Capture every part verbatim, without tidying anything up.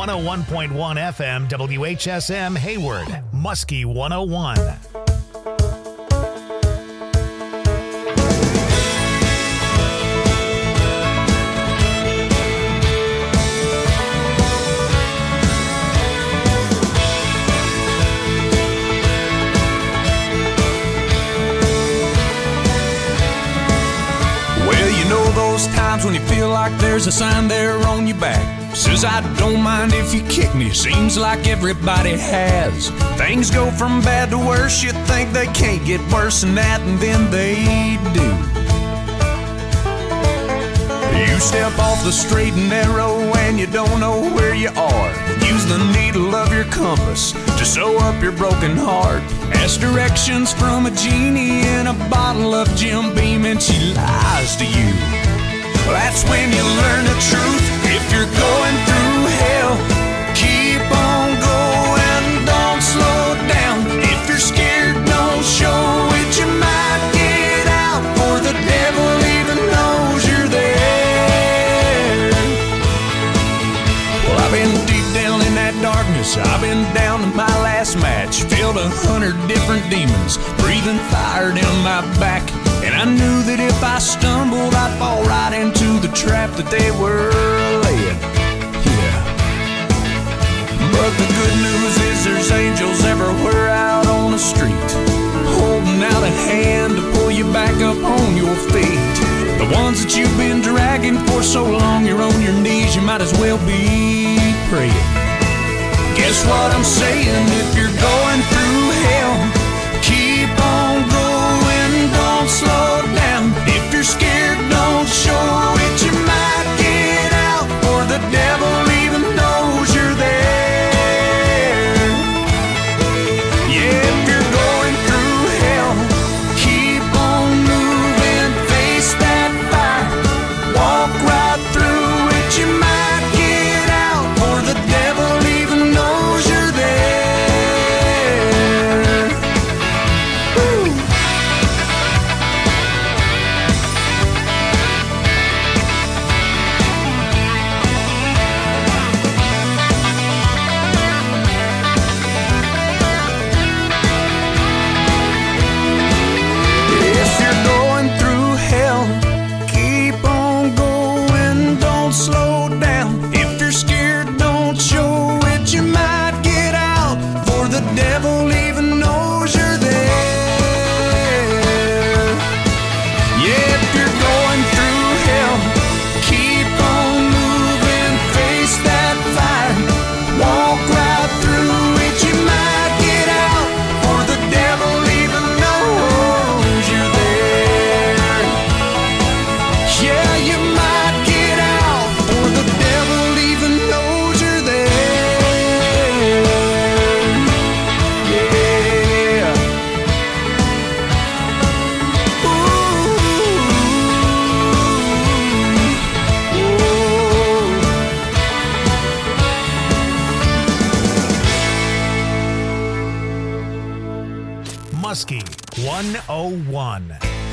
one oh one point one F M, W H S M Hayward, Muskie one oh one. Those times when you feel like there's a sign there on your back says I don't mind if you kick me. Seems like everybody has. Things go from bad to worse. You think they can't get worse than that, and then they do. You step off the straight and narrow and you don't know where you are. Use the needle of your compass to sew up your broken heart. Ask directions from a genie in a bottle of Jim Beam and she lies to you. That's when you learn the truth. If you're going through hell, keep on going, don't slow down. If you're scared, don't show it. You might get out, for the devil even knows you're there. Well, I've been deep down in that darkness. I've been down to my last match. Filled a hundred different demons, breathing fire down my back. And I knew that if I stumbled, I'd fall right into the trap that they were laying. Yeah. But the good news is there's angels everywhere out on the street, holding out a hand to pull you back up on your feet. The ones that you've been dragging for so long, you're on your knees, you might as well be praying. Guess what I'm saying? If you're going through hell, keep on going, don't slow down. If you're scared, don't show it. You might get out, for the devil even knows you're there. Yeah, if you're going through hell, keep on moving, face that fire, walk right through it. You might get out, for the devil even knows you're there. Woo. If you're going through hell, keep on going, don't slow down. If you're scared, don't show it. You might get out, for the devil even knows you're there. Yeah, if you're going through hell, keep on moving, face that fire, walk right through it. You might get out, for the devil even knows you're there. Yeah, you might get out, for the devil even knows you're there. Yeah. Muskie one oh one.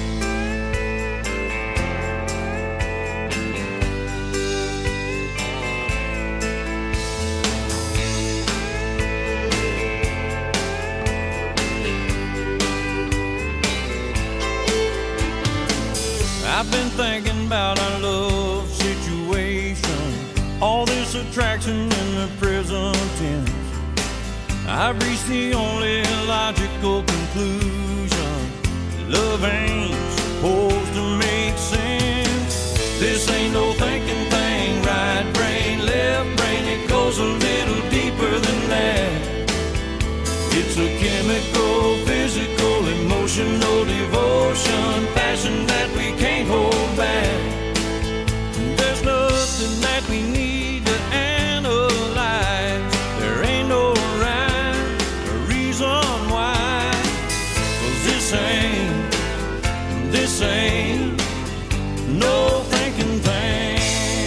I've been thinking about our love situation, all this attraction in the present tense. I've reached the only logical conclusion: love ain't supposed to make sense. This ain't no thinking thing, right brain, left brain, it goes a little deeper than that. It's a chemical, physical, emotional devotion, passion that we can't hold back. There's nothing that we need to analyze. There ain't no rhyme or reason why. 'Cause this ain't, this ain't no thinking thing.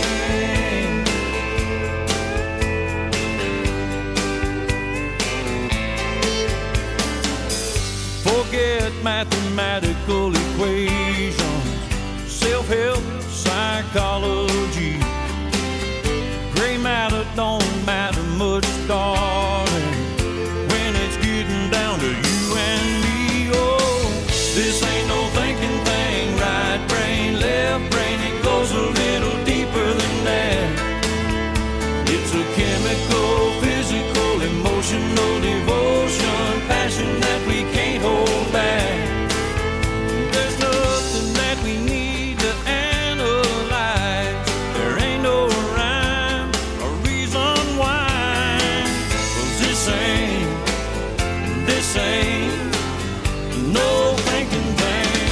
Forget mathematical equations, self-help, psychology. Gray matter don't matter much, darling, when it's getting down to you and me. Oh, this ain't no thinking thing, right brain, left brain, it goes a little deeper than that. It's a chemical, physical, emotional devotion, passion that we can't hold back. There's nothing that we need to analyze. There ain't no rhyme or reason why. 'Cause this ain't, this ain't no thinking thing.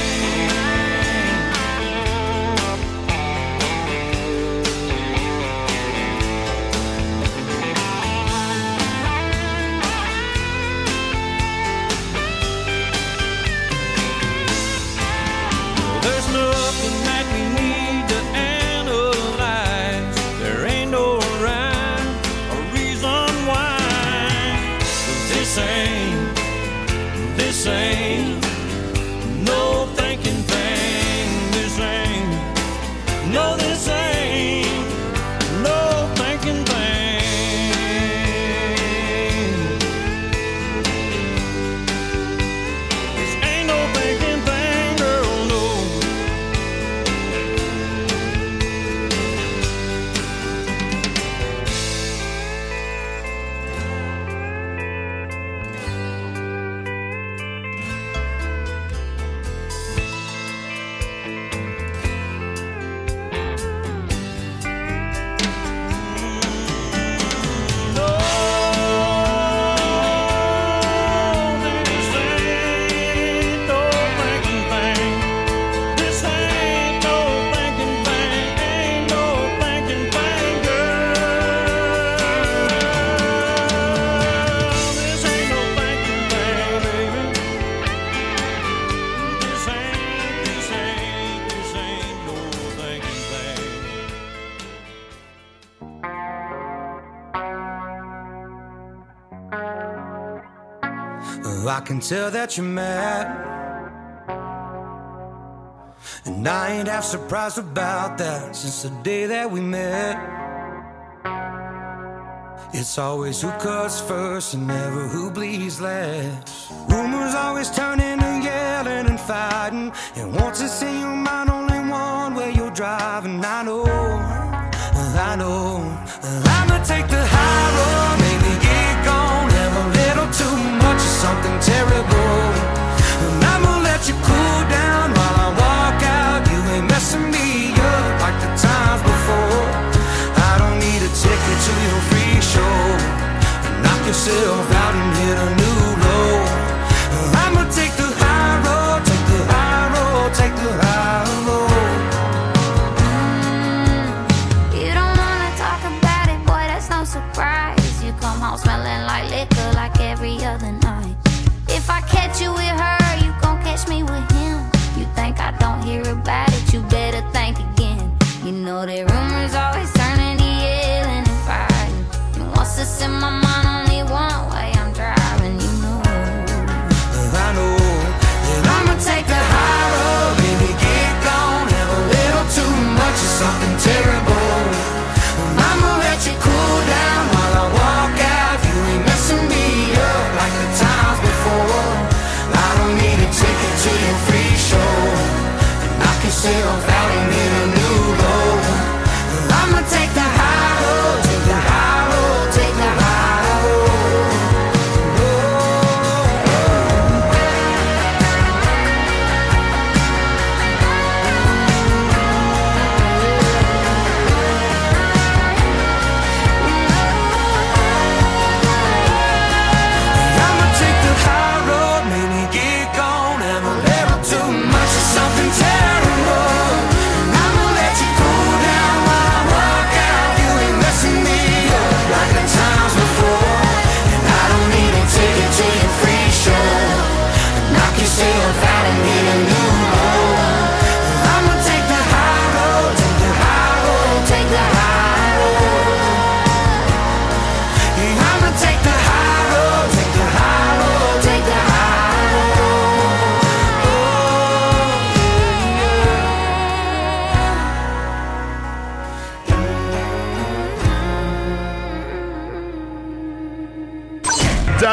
There's nothing that we need to analyze. There ain't no rhyme or reason why. 'Cause this ain't, this ain't no thinking thing. This ain't, no, this ain't no thinking thing. This ain't no thinking thing, girl, no. I can tell that you're mad, and I ain't half surprised about that. Since the day that we met, it's always who cuts first and never who bleeds last. Rumors always turn into yelling and fighting, and once it's in your mind, only one way you're driving. I know, I know, I'ma take the high road, maybe get gone, have a little too much of something terrible, and I'ma let you cool down while I walk out. You ain't messing me up like the times before. I don't need a ticket to your free show. Knock yourself out and hit a new low. I'ma take the high road, take the high road, take the high road. You don't wanna talk about it, boy, that's no surprise. You come home smelling like liquor like every other night. If I catch you with her, you gon' catch me with him. You think I don't hear about it, you better think again. You know that rumors always turn into yelling and fighting, and once it's in my mind, only one way I'm driving. You know, I know that I'ma take the high road, baby, get gone, have a little too much of something terrible. I'ma let you cool down while I walk out. You ain't messing me up like the times before. I don't need a ticket to your free show, and knock yourself out and hit a new low. I'ma take the high road, take the high road, take the high road. I'ma take the high road, maybe get gone, have a little too much of something terrible.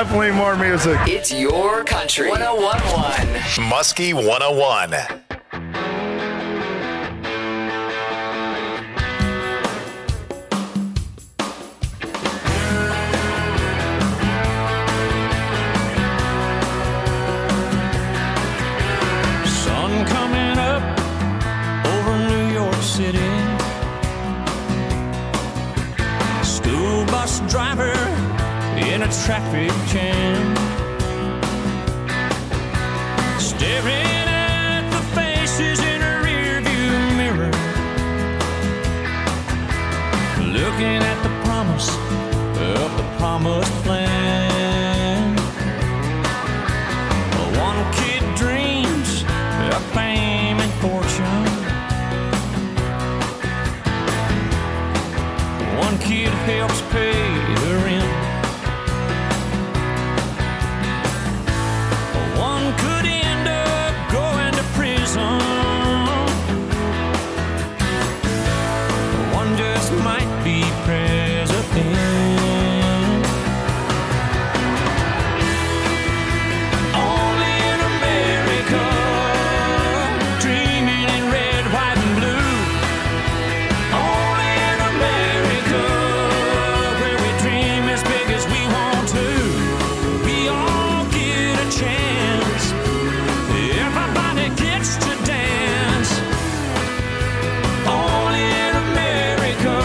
definitely more music. It's your country. one oh one point one. Muskie one oh one. Sun coming up over New York City. School bus driver in a traffic jam, staring at the faces in a rearview mirror, looking at the promise of the promised land. One kid dreams of fame and fortune. One kid helps pay the rent. One could end up going to prison. One just might be president. Only in America, dreaming in red, white, and blue. Only in America, where we dream as big as we want to. We all get a chance. Everybody gets to dance. Only in America.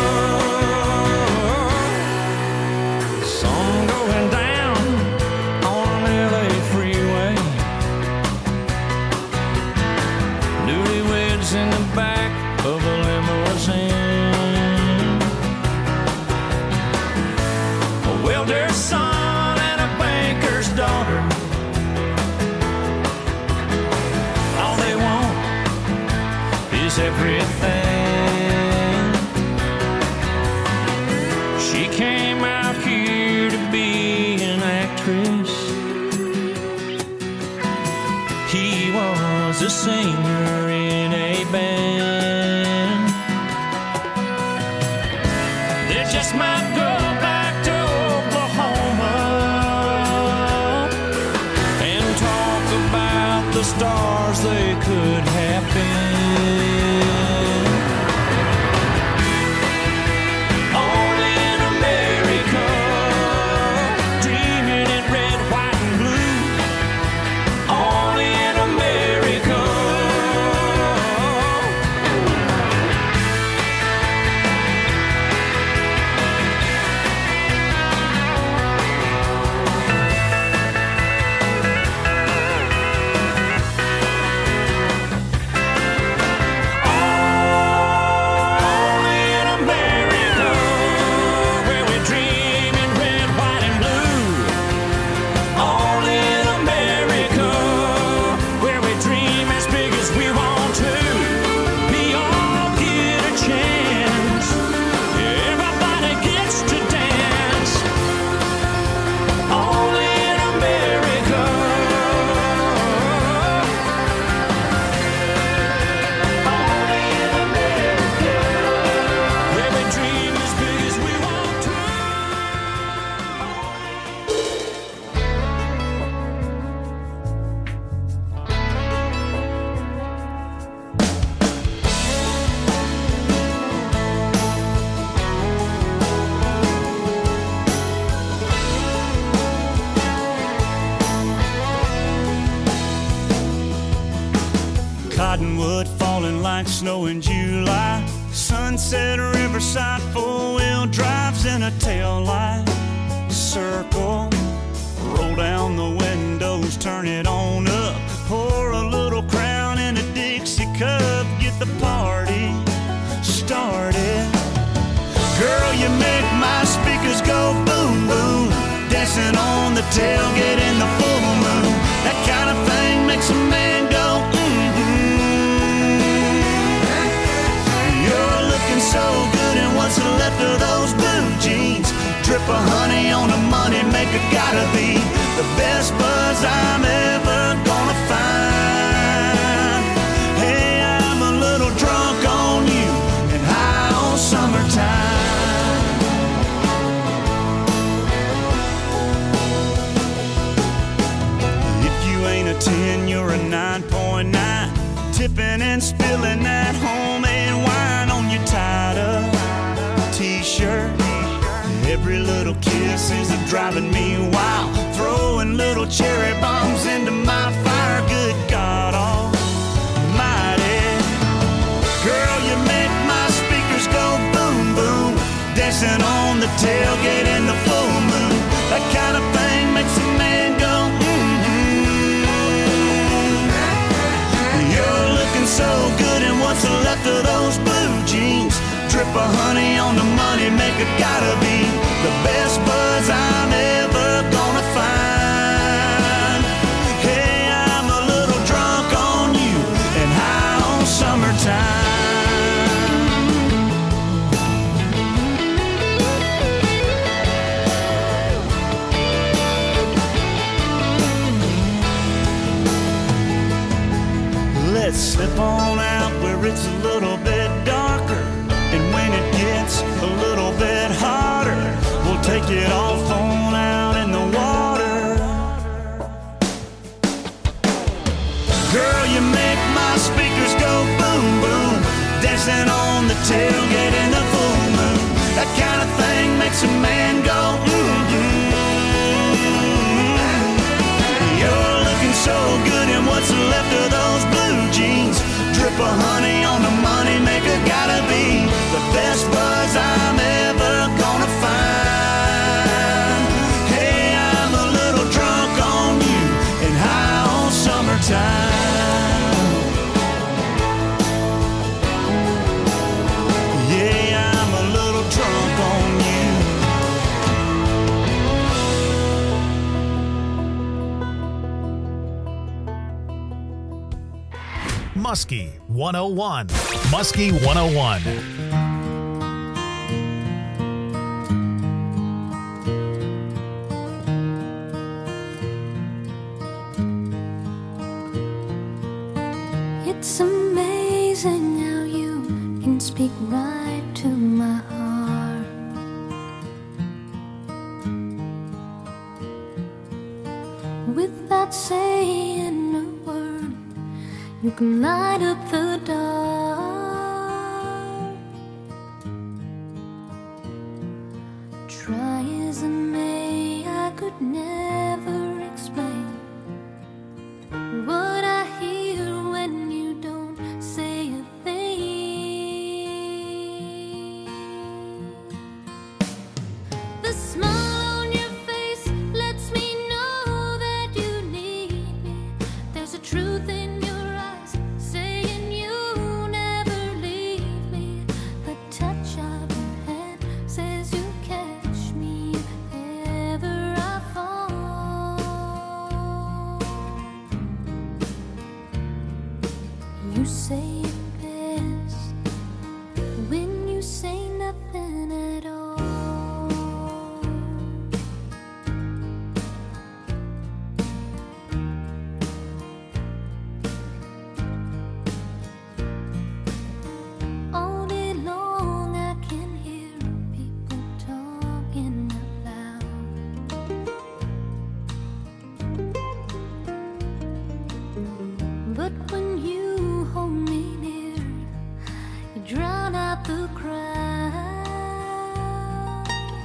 Sun going down on an L A freeway. Newlyweds in the back of a limousine. A welder's son and a banker's daughter. All they want is everything. She came out here to be an actress. He was a singer in a band. They just might go back to Oklahoma and talk about the stars they could have been. Only in America, dreaming in red, white, and blue. Only in America. Only in America, where we dream in red, white, and blue. Only in America, where we dream as big as we want to. We all get a chance. Everybody gets to dance. Only in America. Only in America, where we dream as big as we want to. Cottonwood falling like snow in July. Sunset Riverside, four-wheel drives in a tail light. Circle, roll down the windows, turn it on up. Pour a little Crown in a Dixie cup, get the party started. Girl, you make my speakers go boom, boom. Dancing on the tailgate in the full moon. That kind of thing makes a man go, mm-hmm. You're looking so good in what's left of those blue jeans. Drip of honey on the money maker, gotta be the best buzz I'm ever gonna find. Hey, I'm a little drunk on you and high on summertime. ten, you're a nine point nine. Tipping and spilling that homemade wine on your tied-up t-shirt. Every little kiss is driving me wild, throwing little cherry bombs into my fire. Good God almighty, girl, you make my speakers go boom, boom. Dancing on the tailgate in the full moon. That kind of thing makes a man go mm-hmm. You're looking so good in what's left of those blue jeans. Drip of honey on the money maker, gotta be the best buzz I'm ever gonna find. Hey, I'm a little drunk on you and high on summertime. Let's slip on out where it's a little bit darker, and when it gets a little bit hotter, we'll take it off on out in the water. Girl, you make my speakers go boom, boom. Dancing on the tailgate in the full moon. That kind of thing makes a man go mm-hmm. You're looking so good in what's left of those blue jeans. Drip of honey on the money maker, gotta be the best buzz I'm ever gonna find. Hey, I'm a little drunk on you and high on summertime. Yeah, I'm a little drunk on you. Muskie one oh one. Muskie one oh one. It's amazing how you can speak right to my heart. Without saying a word, you can light up the dark. Try as I may, I could never explain what I hear when you don't say a thing. The smile on your face lets me know that you need me. There's a truth in your eyes saying you never leave me. The touch of your hand says you catch me if ever I fall. You say it best when you say nothing at all. All day long I can hear people talking out loud. But when you hold me near, you drown out the crowd.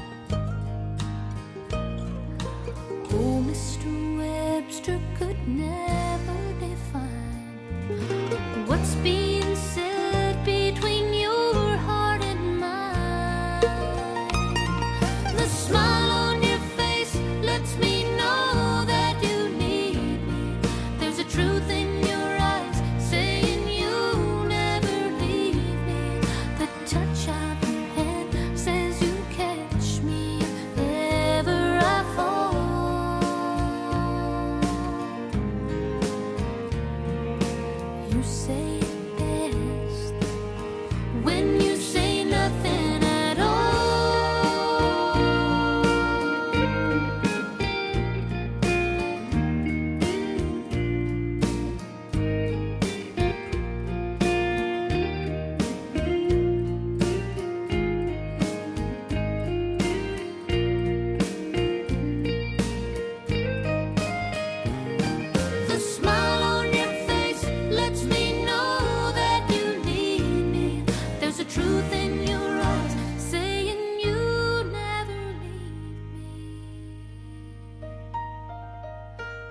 Oh, Mister Webster could never define what's being said between your heart and mine. The smile on your face lets me know that you need me. There's a truth in your eyes saying you never leave me. The touch of your hand says you catch me if ever I fall. You say it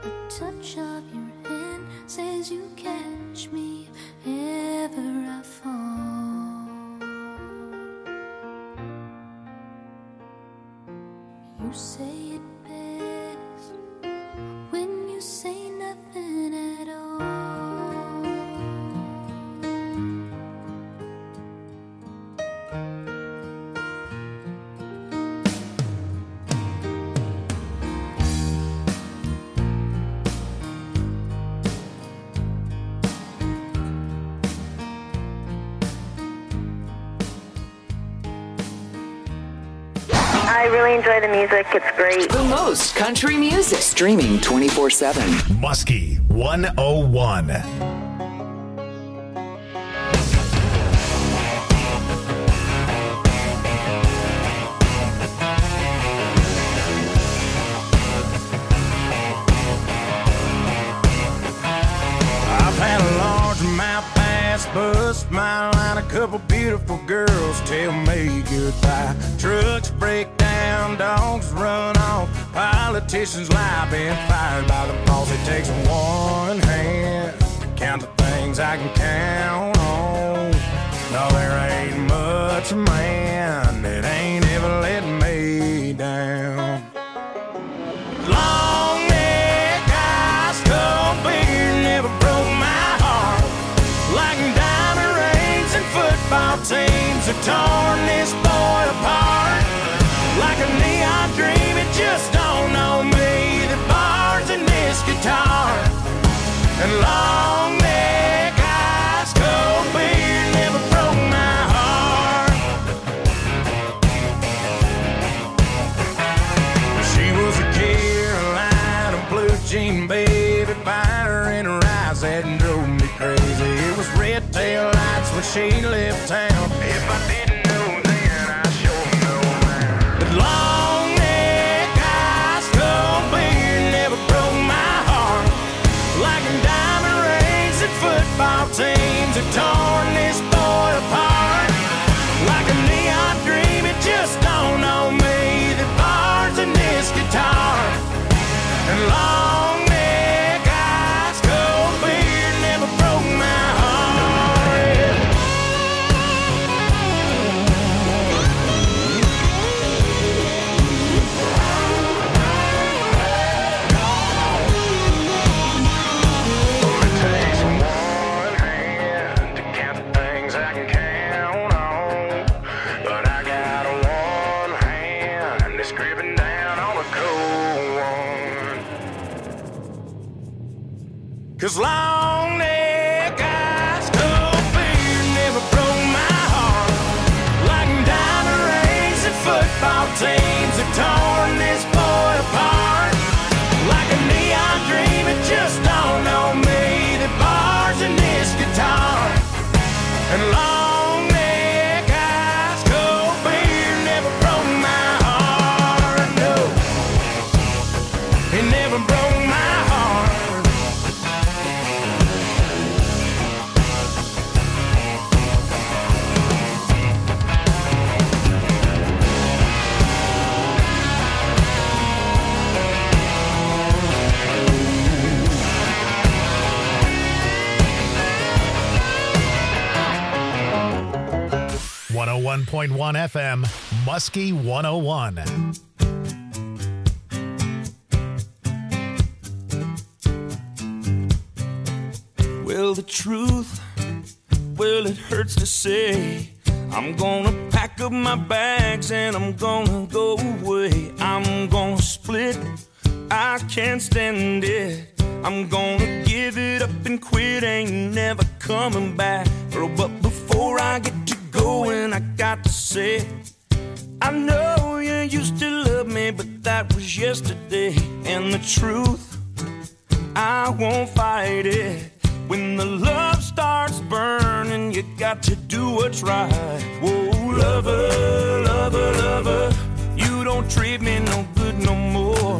The touch of your hand says you catch me if ever I fall. You say it best when you say nothing at all. I really enjoy the music. It's great. The most country music. Streaming twenty-four seven. Muskie one oh one. I've had a largemouth bass bust my line. A couple beautiful girls tell me goodbye. Trucks break down, dogs run off. Politicians lie, been fired by the boss. It takes one hand to count the things I can count on. No, there ain't much man that ain't ever let me down. Long neck, ice cold beer never broke my heart. Like diamond rings and football teams have torn this boy apart. Like a neon dream, it just don't know me. The bars in this guitar and long neck, ice cold beer never broke my heart. She was a Carolina blue jean baby, fire in her eyes that drove me crazy. It was red tail lights when she left town. If I didn't know then, I sure know now. But long neck, ice cold beer never broke my heart. Like diamond rings and football teams have torn this boy apart. Like a neon dream, it just don't know me. The bars in this guitar and long neck, ice cold beer never broke my heart. It takes one hand to count the things I can count on, but I got one hand that's gripping down on a cold one. 'Cause long neck, ice cold beer never broke my heart. Like diamond rings and football teams have torn this boy apart. Like a neon dream, it just don't know me. The bars in this guitar and long neck, ice cold beer never broke my heart. No, it never broke my heart. one oh one point one F M, Muskie one oh one. Well, the truth, well, it hurts to say. I'm gonna pack up my bags and I'm gonna go away. I'm gonna split, I can't stand it. I'm gonna give it up and quit, ain't never coming back. But before I get to going, I got to say, I know you used to love me, but that was yesterday. And the truth, I won't fight it. When the love starts burning, you got to do what's right. Whoa, lover, lover, lover, you don't treat me no good no more.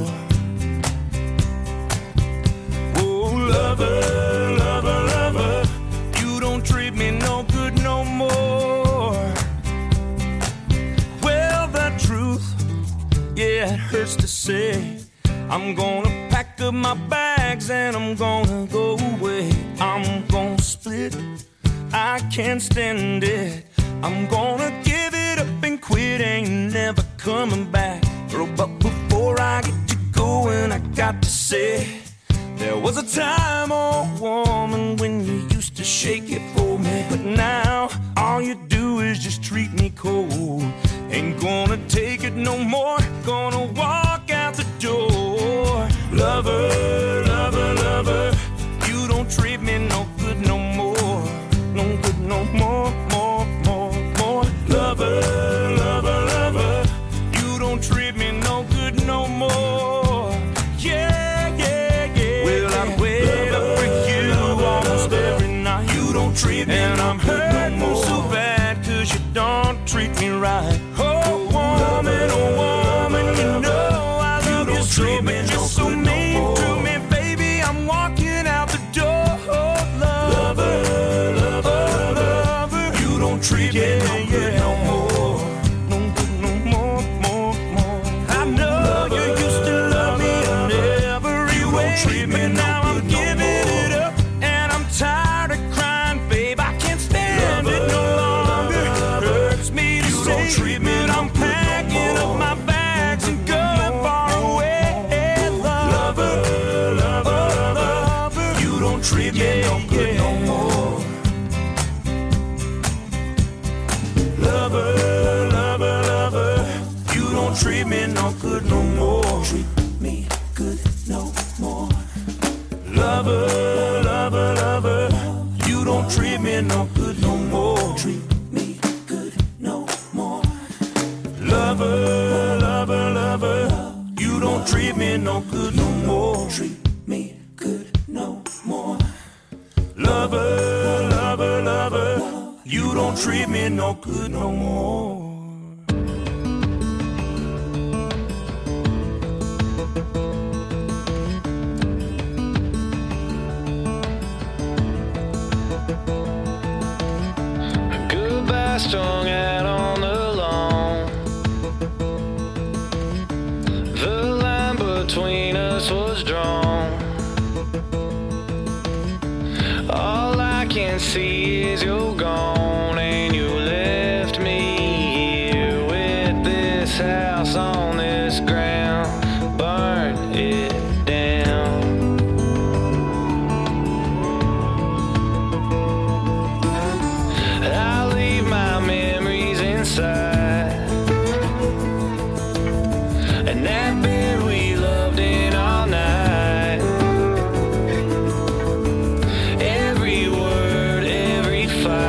Whoa, lover, lover, lover, you don't treat me no good no more. Well, the truth, yeah, it hurts to say. I'm gonna pack up my bag bags and I'm gonna go away. I'm gonna split, I can't stand it. I'm gonna give it up and quit, ain't never coming back. But before I get to going, I got to say, there was a time, oh woman, when you used to shake it for me. But now, all you do is just treat me cold. Ain't gonna take it no more, gonna walk out the door. Lover, lover, lover, you don't treat me no good no more. No good no more, more, more, more. Lover, lover, lover, you don't treat me no good no more. Yeah, yeah, yeah. Well, I wait up for you almost every night. You don't treat me and I'm hurting no so bad, cause you don't treat me right. Oh, woman, oh, woman, you know I love you so, but you're so mean to me, baby. I'm walking out the door. Lover, lover, lover, you don't treat me no good no more. No good no more, more, more. I know you used to love me in every way, but now I'm giving it up and I'm tired of crying, babe. I can't stand it no longer. Hurts me to say, treat me. I'm packing up my bags and going far away. Lover, lover, lover, you don't treat me no good no more. Lover, lover, lover, you don't treat me no good no more. Treat me good no more. Lover, lover, lover, you don't treat me no good no more. Treat me good no more. Lover, lover, lover, you don't treat me no good no more. Treat me good no more. Lover, lover, lover, you don't treat me no good no more. Goodbye strung out on the lawn. The line between us was drawn. All I can see is you're gone, and you left me here with this house on this ground. Burn it down. I leave my memories inside, and that bed we loved in all night. Every word, every fight.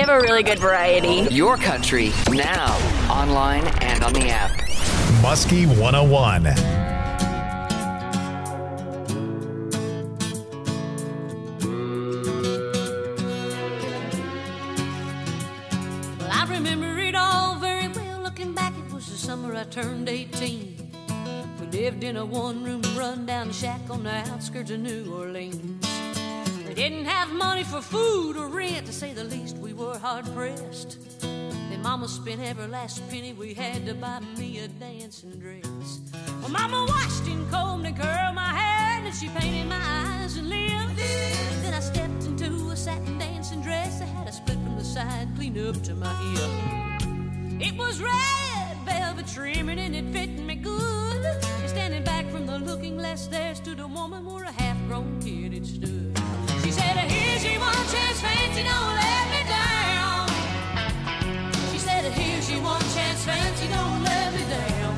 have a really good variety. Your country, now, online and on the app. Muskie one oh one. Well, I remember it all very well. Looking back, it was the summer I turned eighteen. We lived in a one-room run-down shack on the outskirts of New Orleans. We didn't have money for food or rent, to say the least. We were hard-pressed. Then Mama spent every last penny we had to buy me a dancing dress. Well, Mama washed and combed and curled my hair, and she painted my eyes and lips. Then I stepped into a satin dancing dress that had a split from the side, clean up to my hip. It was red velvet trimming and it fit me good. And standing back from the looking glass, there stood a woman where a half-grown kid had stood. She said, here's your one chance, fancy, don't let me down. She said, here's your one chance, fancy, don't let me down.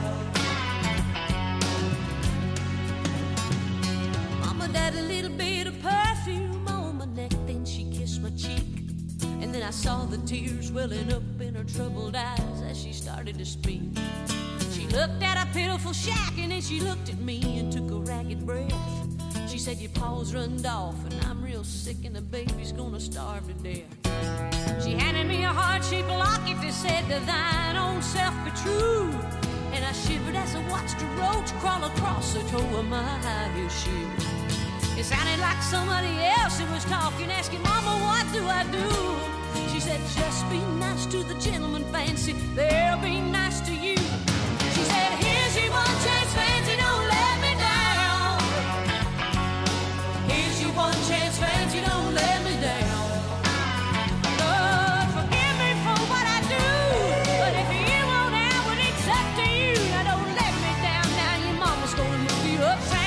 Mama dabbed a little bit of perfume on my neck, then she kissed my cheek. And then I saw the tears welling up in her troubled eyes as she started to speak. She looked at a pitiful shack and then she looked at me and took a ragged breath. She said, your paws runned off and I'm real sick and the baby's gonna starve to death. She handed me a heart-shaped locket that said, to thine own self be true. And I shivered as I watched a roach crawl across the toe of my high-heel shoe. It sounded like somebody else who was talking, asking, Mama, what do I do? She said, just be nice to the gentleman, fancy, they'll be nice to you. She said, here's your one chance, fancy, don't let me down. Here's your one chance, fancy, don't let me down. Lord, forgive me for what I do, but if you won't have it, it's up to you. Now don't let me down, now your mama's gonna move you uptown.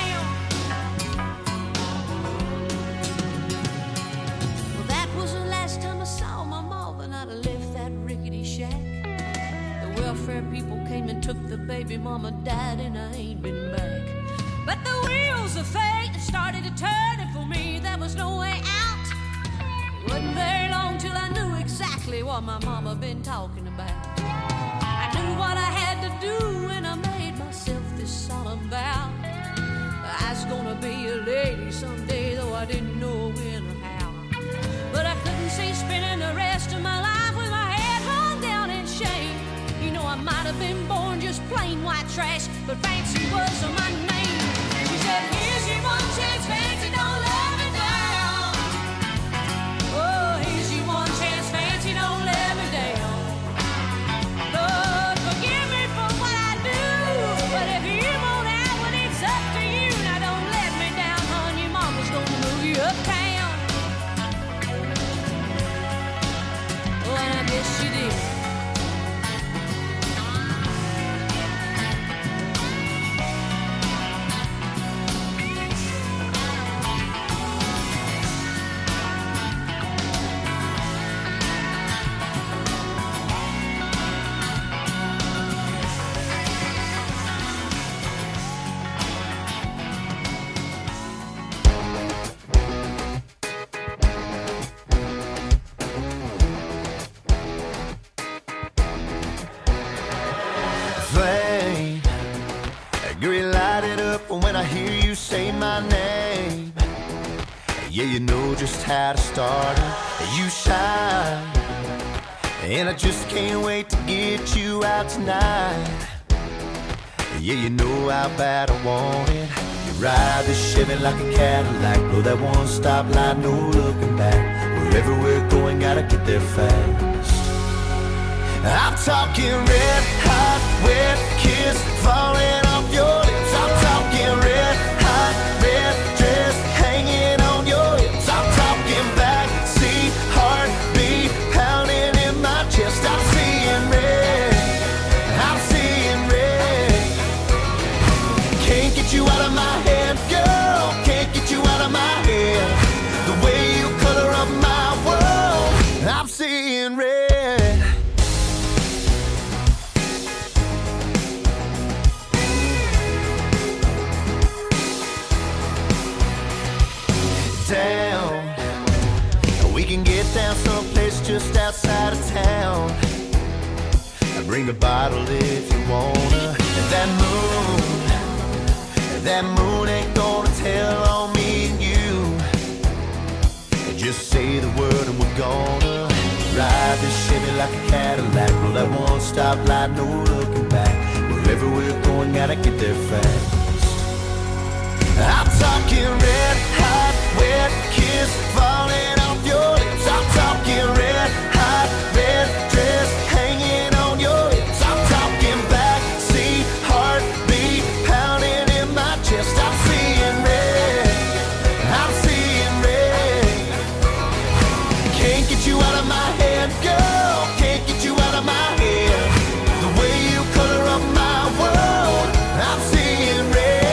Well, that was the last time I saw my mama, and I'd have left that rickety shack. The welfare people came and took the baby, mama died, and I ain't been back. But the wheels of fate started to turn, and for me there was no way out. It wasn't very long till I knew exactly what my mama been talking about. I knew what I had to do, and I made myself this solemn vow. I was gonna be a lady someday, though I didn't know when or how. But I couldn't see spending the rest of my life with my head hung down in shame. You know, I might have been born just plain white trash, but fancy was my name. She said, here's your one chance, fancy, don't let me down. Oh, here's your one chance, fancy, don't let me down. Lord, forgive me for what I do, but if you won't have it, it's up to you. Now don't let me down, hon, your mama's gonna move you uptown. Oh, and I guess she did. Yeah, you know just how to start it. You shine, and I just can't wait to get you out tonight. Yeah, you know how bad I want it. You ride this Chevy like a Cadillac, blow that one stop line, no looking back. Wherever we're going, gotta get there fast. I'm talking red hot, wet kiss falling off your lips. I'm talking red hot, red dress hanging on your hips. I'm talking backseat heartbeat pounding in my chest. I'm seeing red, I'm seeing red. Can't get you out of my head, girl. Can't get you out of my head. The way you color up my world, I'm seeing red. Down, we can get down someplace just outside outside of town. I bring a bottle if you wanna. And that moon, that moon ain't gonna tell on me and you. And just say the word and we're gonna ride this Chevy like a Cadillac. Roll that one stop light, no looking back. Wherever we're going, gotta get there fast. I'm talking red hot, wet kiss falling off your lips. I'm talking red hot, red dress hanging on your hips. I'm talking backseat heartbeat pounding in my chest. I'm seeing red, I'm seeing red. Can't get you out of my head, girl. Can't get you out of my head. The way you color up my world, I'm seeing red.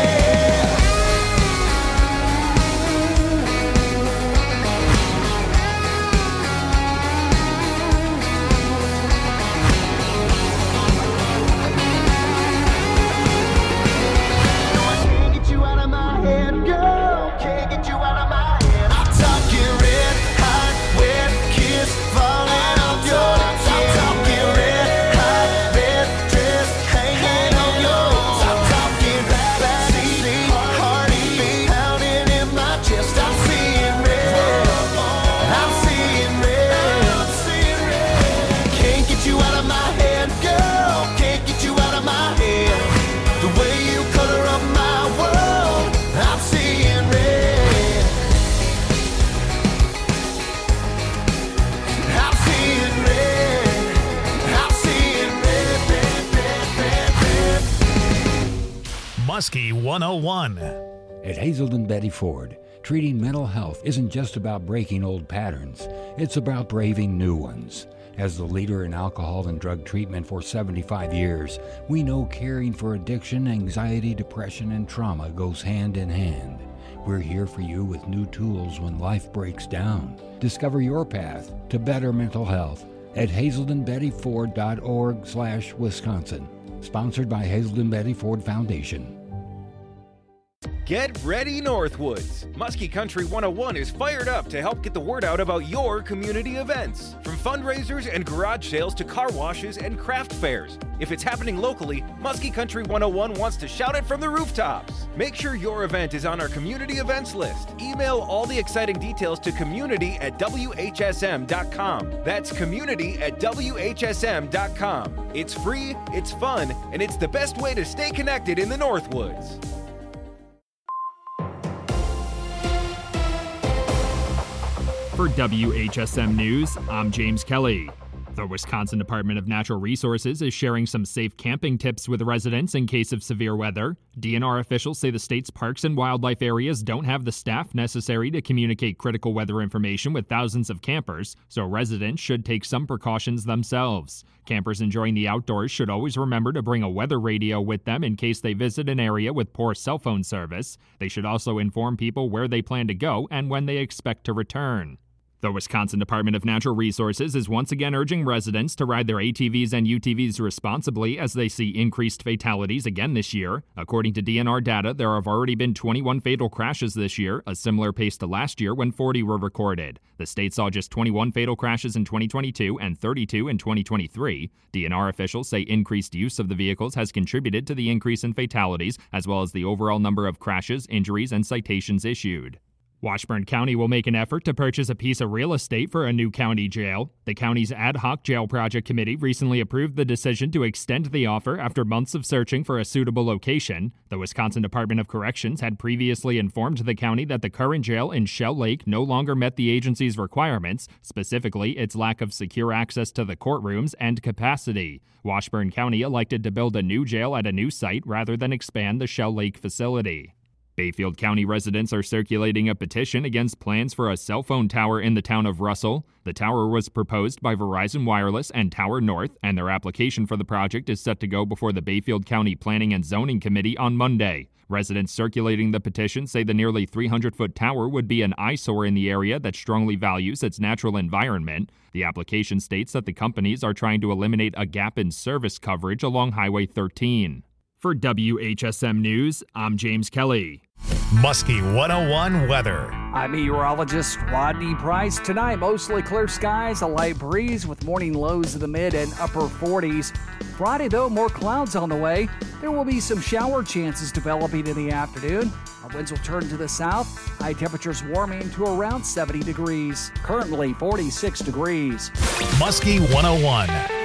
Muskie one oh one. At Hazelden Betty Ford, treating mental health isn't just about breaking old patterns. It's about braving new ones. As the leader in alcohol and drug treatment for seventy-five years, we know caring for addiction, anxiety, depression, and trauma goes hand in hand. We're here for you with new tools when life breaks down. Discover your path to better mental health at hazelden betty ford dot org slash Wisconsin. Sponsored by Hazelden Betty Ford Foundation. Get ready, Northwoods! Muskie Country one oh one is fired up to help get the word out about your community events. From fundraisers and garage sales to car washes and craft fairs. If it's happening locally, Muskie Country one oh one wants to shout it from the rooftops. Make sure your event is on our community events list. Email all the exciting details to community at w h s m dot com. That's community at w h s m dot com. It's free, it's fun, and it's the best way to stay connected in the Northwoods. For W H S M News, I'm James Kelly. The Wisconsin Department of Natural Resources is sharing some safe camping tips with residents in case of severe weather. D N R officials say the state's parks and wildlife areas don't have the staff necessary to communicate critical weather information with thousands of campers, so residents should take some precautions themselves. Campers enjoying the outdoors should always remember to bring a weather radio with them in case they visit an area with poor cell phone service. They should also inform people where they plan to go and when they expect to return. The Wisconsin Department of Natural Resources is once again urging residents to ride their A T Vs and U T Vs responsibly as they see increased fatalities again this year. According to D N R data, there have already been twenty-one fatal crashes this year, a similar pace to last year when forty were recorded. The state saw just twenty-one fatal crashes in twenty twenty-two and thirty-two in twenty twenty-three. D N R officials say increased use of the vehicles has contributed to the increase in fatalities, as well as the overall number of crashes, injuries, and citations issued. Washburn County will make an effort to purchase a piece of real estate for a new county jail. The county's ad hoc jail project committee recently approved the decision to extend the offer after months of searching for a suitable location. The Wisconsin Department of Corrections had previously informed the county that the current jail in Shell Lake no longer met the agency's requirements, specifically its lack of secure access to the courtrooms and capacity. Washburn County elected to build a new jail at a new site rather than expand the Shell Lake facility. Bayfield County residents are circulating a petition against plans for a cell phone tower in the town of Russell. The tower was proposed by Verizon Wireless and Tower North, and their application for the project is set to go before the Bayfield County Planning and Zoning Committee on Monday. Residents circulating the petition say the nearly three hundred foot tower would be an eyesore in the area that strongly values its natural environment. The application states that the companies are trying to eliminate a gap in service coverage along Highway thirteen. For W H S M News, I'm James Kelly. Muskie one oh one weather. I'm meteorologist Rodney Price. Tonight, mostly clear skies, a light breeze with morning lows in the mid and upper forties. Friday, though, more clouds on the way. There will be some shower chances developing in the afternoon. Our winds will turn to the south. High temperatures warming to around seventy degrees. Currently forty-six degrees. Muskie one oh one.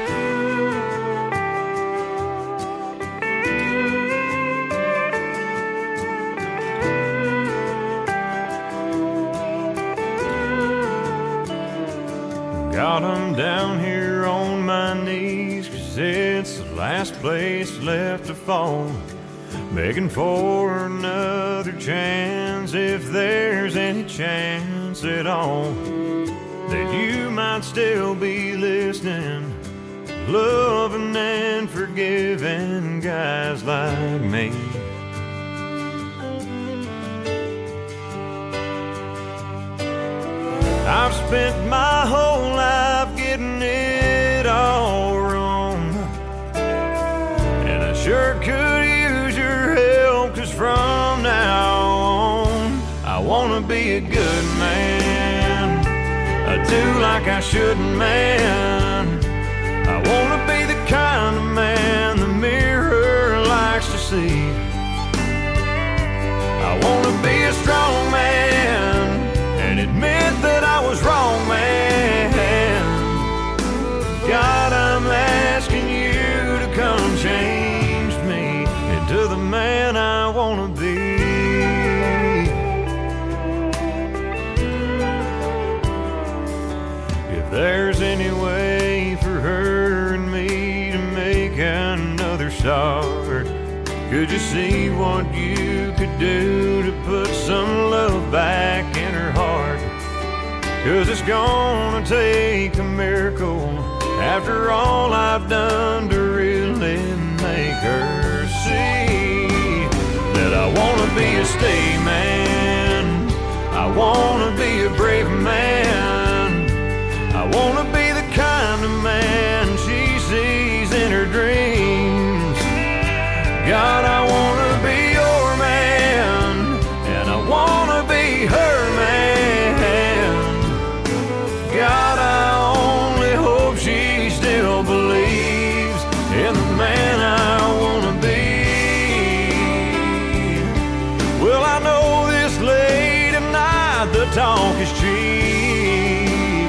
Got 'em down here on my knees, 'cause it's the last place left to fall. Begging for another chance, if there's any chance at all, that you might still be listening, loving and forgiving guys like me. I've spent my whole life getting it all wrong, and I sure could use your help, 'cause from now on I wanna be a good man, I do like I shouldn't, man. I wanna be the kind of man the mirror likes to see. I wanna be a strong man and admit that I was wrong, man. God, I'm asking you to come change me into the man I want to be. If there's any way for her and me to make another start, could you see what you could do to put some love back in her heart? 'Cause it's gonna take a miracle after all I've done to really make her see that I wanna be a stay man, I wanna be a brave man, I wanna be the kind of man she sees in her dreams. God, I wanna be your man, and I wanna be her man. God, I only hope she still believes in the man I wanna be. Well, I know this late at night the talk is cheap,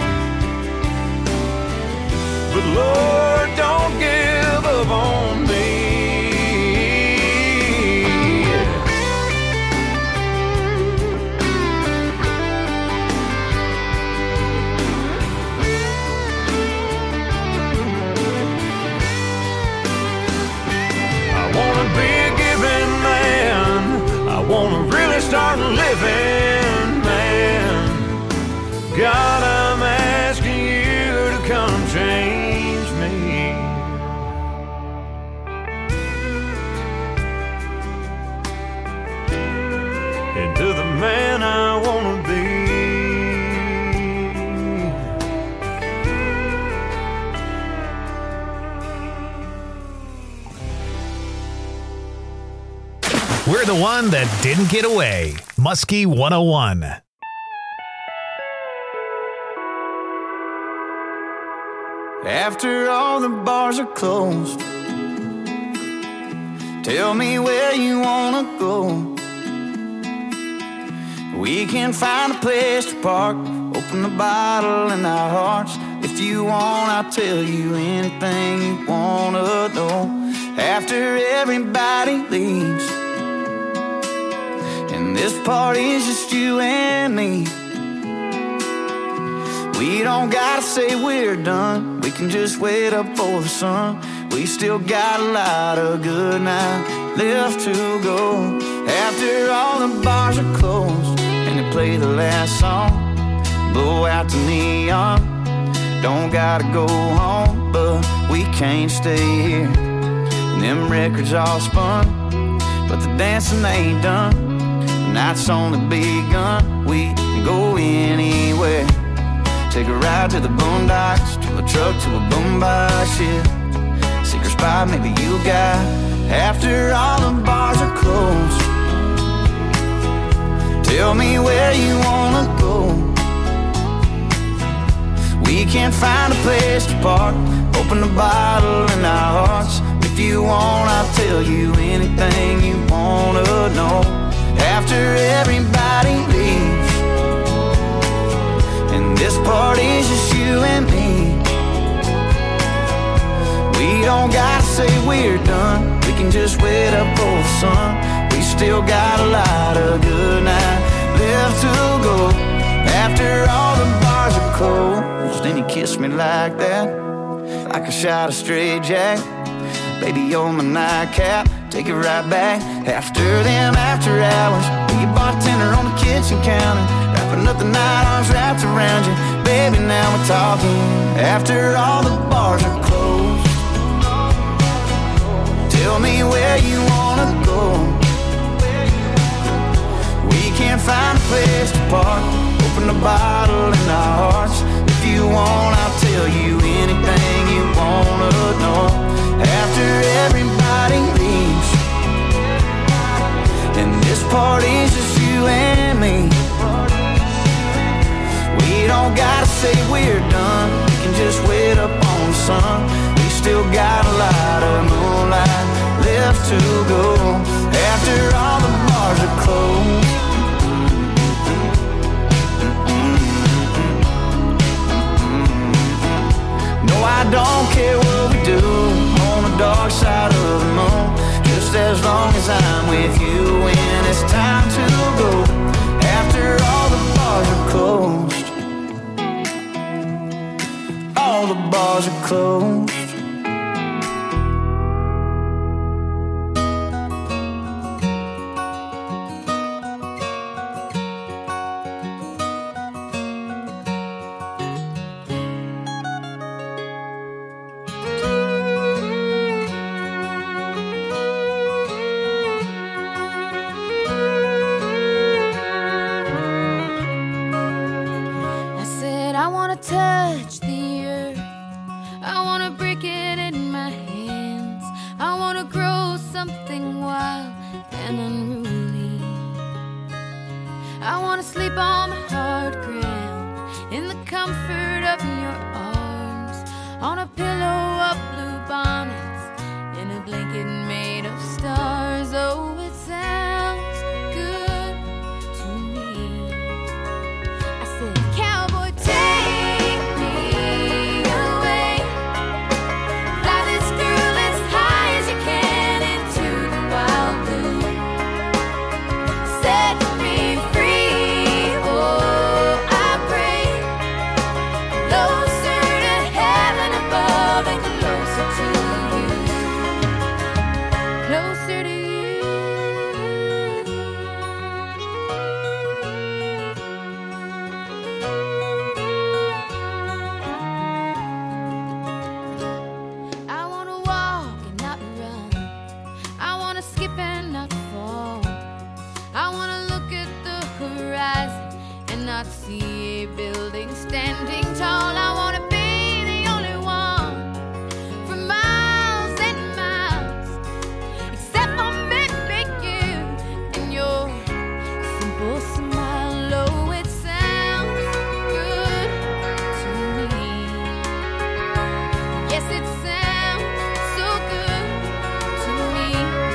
but Lord, don't give up on me. I wanna really start living, man. God, I'm asking you to come change me into the man I wanna be. We're the one that didn't get away. Muskie one oh one. After all the bars are closed, tell me where you wanna go. We can find a place to park, open the bottle in our hearts. If you want, I'll tell you anything you wanna know. After everybody leaves, and this party's just you and me, we don't gotta say we're done, we can just wait up for the sun. We still got a lot of good now left to go. After all the bars are closed and they play the last song, blow out the neon, don't gotta go home, but we can't stay here. And them records all spun, but the dancing ain't done. The night's only begun, we can go anywhere. Take a ride to the boondocks, to a truck, to a boombox, yeah. Secret spot maybe you got. After all the bars are closed, can find a place to park, open the bottle in our hearts. If you want, I'll tell you anything you wanna know. After everybody leaves, and this party's just you and me, we don't gotta say we're done. We can just wait up for the sun. We still got a lot of good night left to go. After all the bars are closed, then you kiss me like that, like a shot of straight Jack. Baby, you're my nightcap, take it right back. After them after hours, be a bartender on the kitchen counter, wrapping up the night, arms wrapped around you. Baby, now we're talking. After all the bars are closed, tell me where you wanna go. We can't find a place to park, open the bottle in our hearts. If you want, I'll tell you anything you wanna know. After everybody leaves, and this party's just you and me, we don't gotta say we're done. We can just wait up on the sun. We still got a lot of moonlight left to go. After all the bars are closed, no, I don't care what we do on the dark side of the moon, just as long as I'm with you when it's time to go. After all the bars are closed, all the bars are closed. Touch the earth, I wanna break it in my hands. I wanna grow something wild and unruly. I wanna sleep on the hard ground in the comfort of your arms, on a pillow of blue bonnets, in a blanket made of stars. Oh, it sounds good to me. I said, cowboy, take not see a building standing tall. I wanna be the only one for miles and miles, except for maybe you and your simple smile. Oh, it sounds good to me. Yes, it sounds so good to me.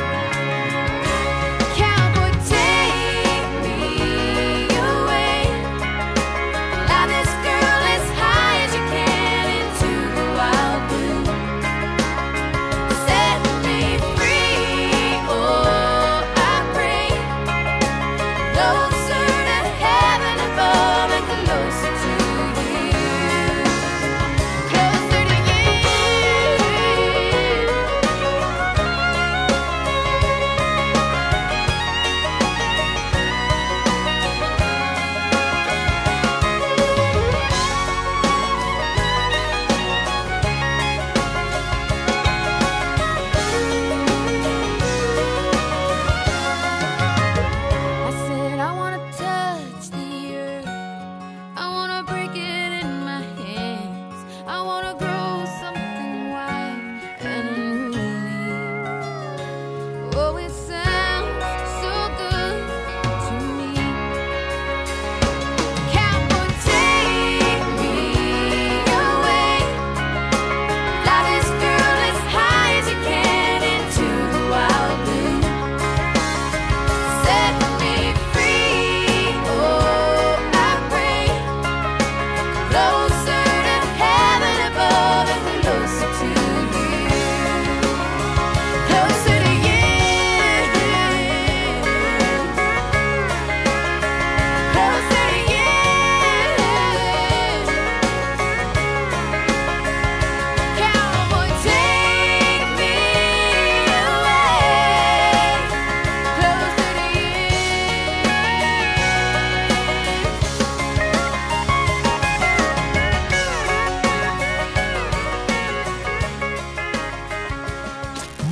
Cowboy, take me away. Fly this girl as high as you can into the wild blue. Set me free, oh, I pray. Closer to heaven above and closer to you. Closer to you. I said I wanna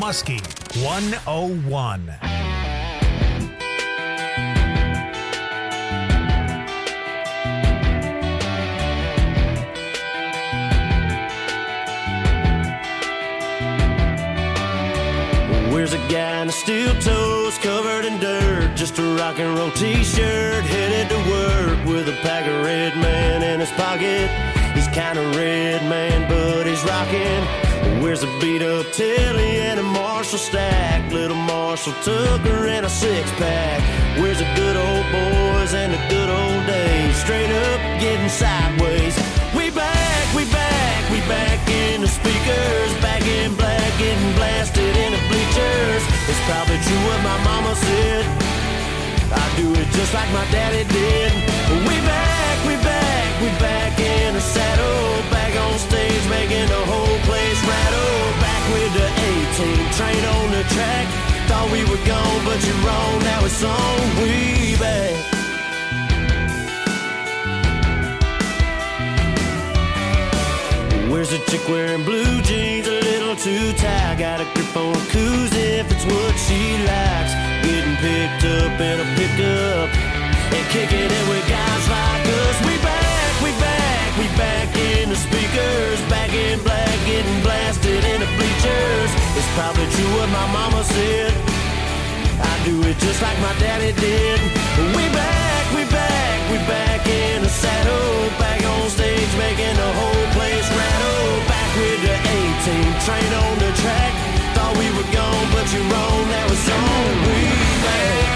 Muskie one oh one. Where's a guy in a steel toes covered in dirt, just a rock and roll t-shirt, headed to work with a pack of Red Man in his pocket. He's kinda red, man, but he's rocking. Where's a beat up Tilly and a Marshall stack, little Marshall Tucker and a six pack. Where's the good old boys and the good old days, straight up getting sideways. We back, we back, we back in the speakers, back in black, getting blasted in the bleachers. It's probably true what my mama said, I do it just like my daddy did. We back, we back, we back in the saddle, back on stage making the whole place rattle. Back with the A-team, train on the track. Thought we were gone, but you're wrong, now it's on. We back. Where's the chick wearing blue jeans, a little too tight? Got a grip on a koozie if it's what she likes. Getting picked up in a pickup and kicking it with guys like us. We back, we back, we back in the speakers, back in black, getting blasted in the bleachers. It's probably true what my mama said, I do it just like my daddy did. We back, we back, we back in the saddle, back on stage making the whole place rattle. Back with the A-team, train on the track. Thought we were gone, but you're wrong, now it's on. We back.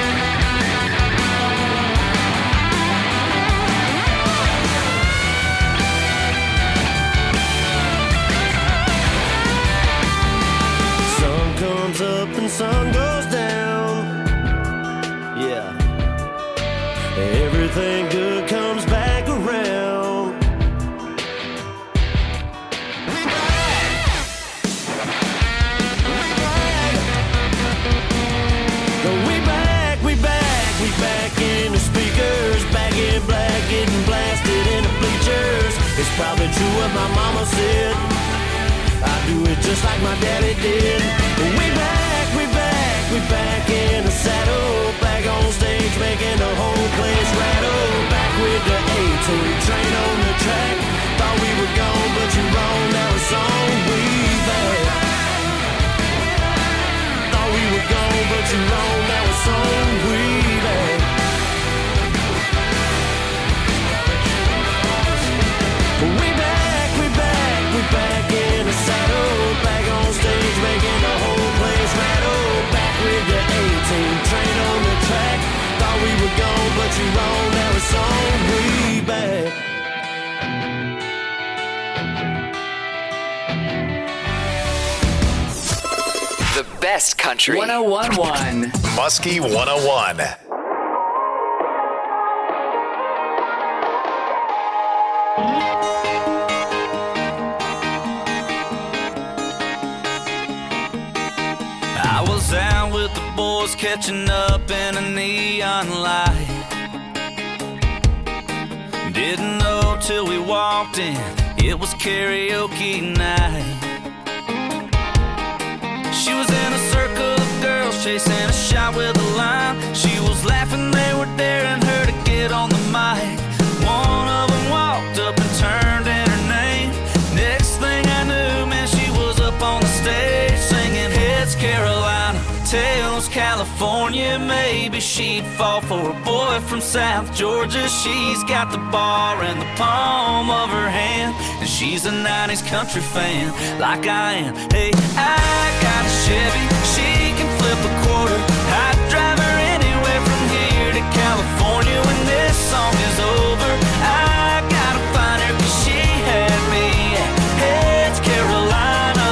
Sun comes up and sun goes down. Yeah. Everything good comes back around. We back. We back. We back, we back, we back in the speakers, back in black, getting blasted in the bleachers. It's probably true what my mama said, I do it just like my daddy did. We back, we back, we back in the saddle, back on stage making the whole place rattle. Back with the A-team, train on the track. Thought we were gone, but you're wrong, now it's on. We back. Thought we were gone, but you're wrong, now it's on. We back. We back, we back, we back in the saddle, back on stage making the whole place rattle. Back with the A-team, train on the track. Thought we were gone, but you're wrong, now it's on. We back. The best country. one oh one point one. Muskie one oh one. I was out with the boys catching up in a neon light. Didn't know till we walked in, it was karaoke night. She was in a circle of girls chasing a shot with a line. She was laughing, they were daring her to get on the mic. One of them walked up and turned in her name. Next thing I knew, man, she was up on the stage singing Heads Carolina, Tails California. Maybe she'd fall for a boy from South Georgia. She's got the bar in the palm of her hand, and she's a nineties country fan like I am. Hey, I got a Chevy, she can flip a quarter. I'd drive her anywhere from here to California. When this song is over, I gotta find her, 'cause she had me at Heads Carolina.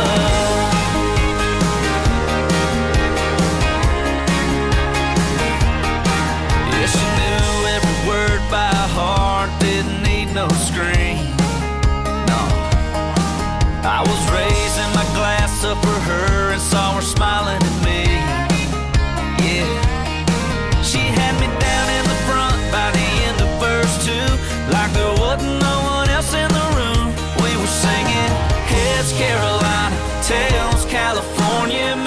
Yeah, she knew every word by heart, didn't need no screen. No, I was raising my glass up for her and saw her smiling at me. Yeah, she had me down in the front by the end of verse two, like there wasn't no one else in the room. We were singing Heads Carolina, Tails California.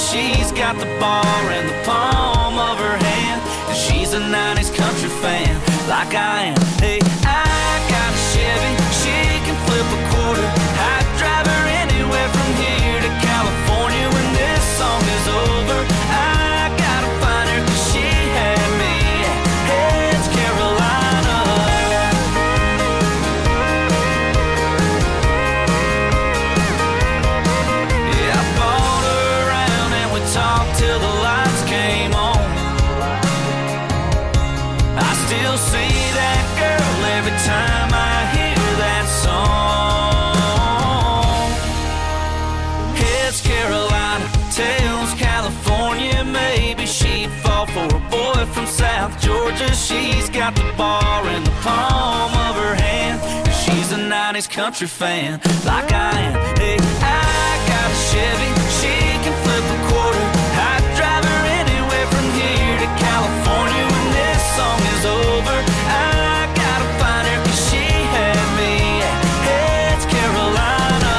she's got the bar in the palm of her hand. And she's a nineties country fan, like I am. Hey, I got a Chevy, she can flip a quarter. I'd drive her anywhere from here to California when this song is over. I gotta find her 'cause she had me. Hey, it's Carolina. Yeah, I bought her around and we talked till the lights came on. I still see that girl every time I hear that song. It's Carolina, tells California, maybe she'd fall for a boy from South Georgia. She's got the bar in the palm of her hand. She's a nineties country fan, like I am. Hey, I got a Chevy, she can flip a quarter. I'd drive her anywhere from here to California when this song is over. I gotta find her 'cause she had me. Hey, it's Carolina.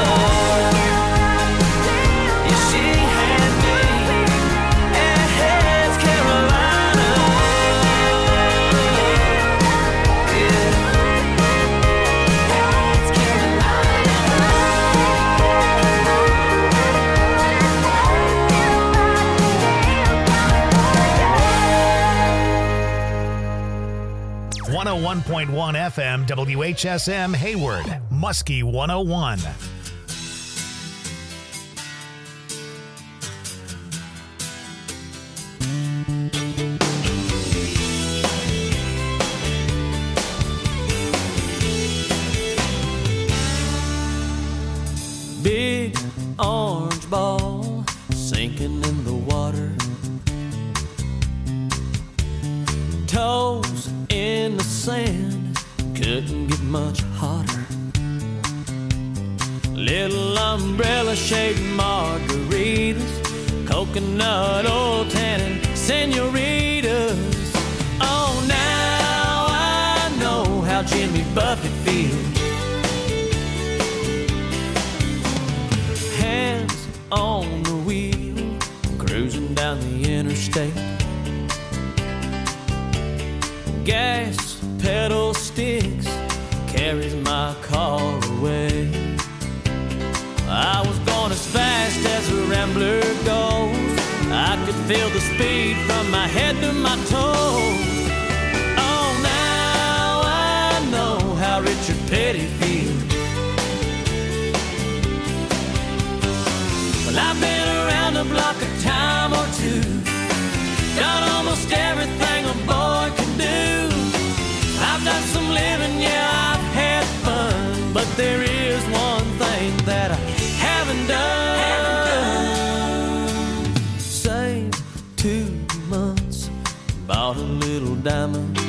Yeah, she had me. Hey, it's Carolina. Yeah. It's one oh one point one F M, W H S M Hayward, Muskie one oh one. Big orange ball sinking in the water. Toes in the sand, couldn't get much hotter. Little umbrella shaped margaritas, coconut oil tannin senoritas. Oh, now I know how Jimmy Buffett feels. Hands on the wheel, cruising down the interstate. Gas pedal sticks, carries my car away. I was going as fast as a rambler goes. I could feel the speed from my head to my toes. Oh, now I know how Richard Petty feels. Well, I've been around the block a time or two, done almost everything a boy can do. I've done some living, yeah, I've had fun, but there is one thing that I haven't done. Saved two months, bought a little diamond